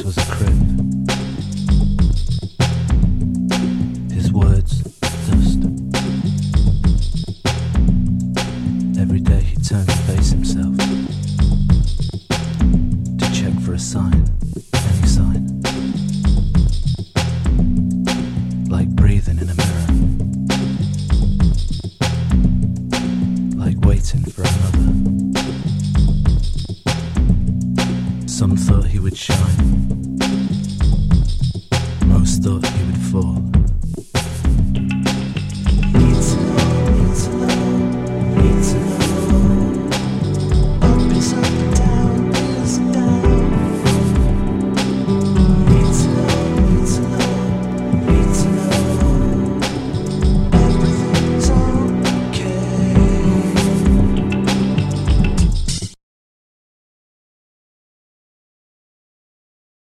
was a crib. His words, dust. Every day he turned to face himself, to check for a sign, any sign. Like breathing in a mirror, like waiting for another. Some thought he would shine, most thought he would fall.